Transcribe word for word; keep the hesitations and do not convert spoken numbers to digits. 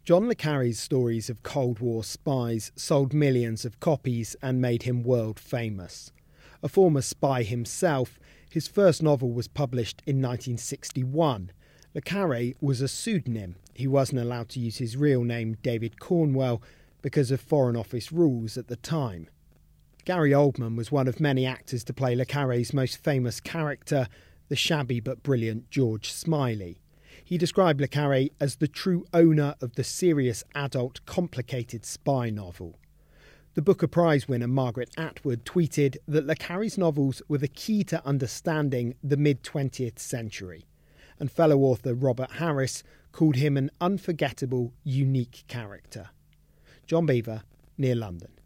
John le Carré's stories of Cold War spies sold millions of copies and made him world famous. A former spy himself, his first novel was published in nineteen sixty-one. Le Carré was a pseudonym. He wasn't allowed to use his real name, David Cornwell, because of Foreign Office rules at the time. Gary Oldman was one of many actors to play le Carré's most famous character, the shabby but brilliant George Smiley. He described le Carré as the true owner of the serious, adult, complicated spy novel. The Booker Prize winner Margaret Atwood tweeted that le Carré's novels were the key to understanding the mid-twentieth century, and fellow author Robert Harris called him an unforgettable, unique character. John Beaver, near London.